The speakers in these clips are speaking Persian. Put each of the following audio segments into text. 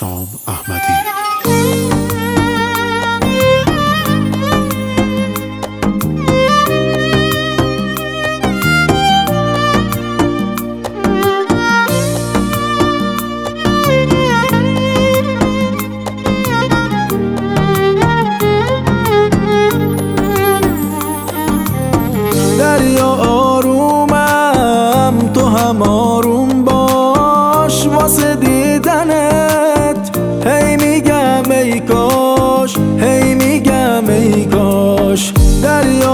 حسام احمدی. دریا آرومم تو هم آروم باش واسه دیدنت. هی میگم ای کاش، هی میگم ای کاش. دریا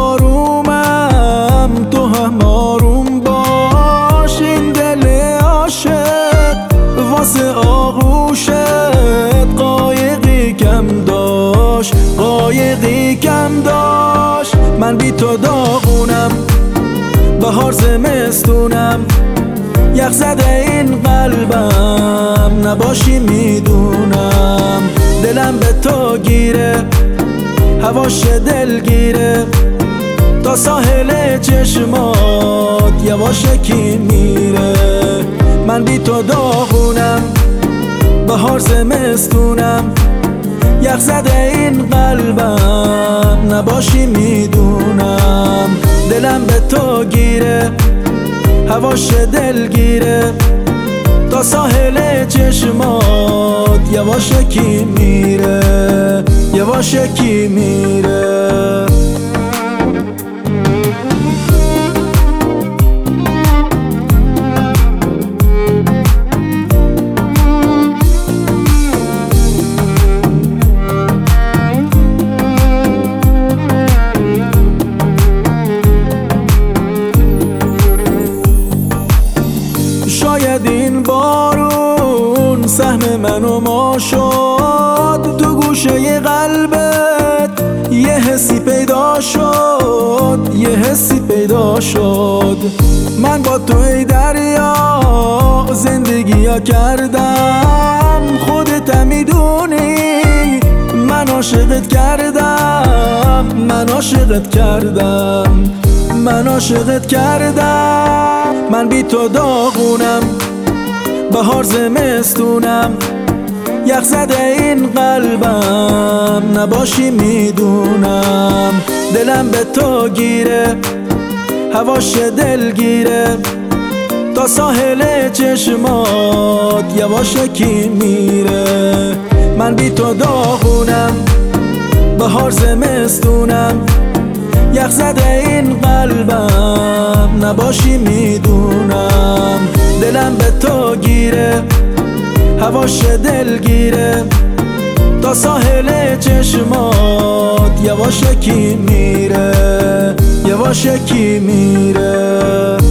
آرومم تو هم آروم باش. این دل عاشق واسه آغوشت قایقی کم داشت، قایقی کم داشت. من بی تو داغونم، بهار زمستونم، یخ زده این قلبم، نباشی میدونم. دلم به تو گیره، هواش دلگیره، تا ساحل چشمات یواشکی میره. من بی تو داغونم، بهار زمستونم، یخ زده این قلبم، نباشی میدونم. دلم به تو گیره، هواش دلگیره، تا ساحل چشمات یواشکی میره، یواشکی میره. شاید این بارون سهم منو ما شد، تو گوشه قلبت یه حسی پیدا شد، یه حسی پیدا شد. من با تو ای دریا زندگی ها کردم، خودت میدونی من عاشقت کردم، من عاشقت کردم، من عاشقت کردم. من بی تو داغونم، بهار زمستونم، یخ زده این قلبم، نباشی میدونم. دلم به تو گیره، هواش دلگیره، تا ساحل چشمات یواشکی میره. من بی تو داغونم، بهار زمستونم، یخ زده این قلبم، نباشی میدونم. دلم به تو گیره، هواش دلگیره، تا ساحل چشمات یواشکی میره، یواشکی میره.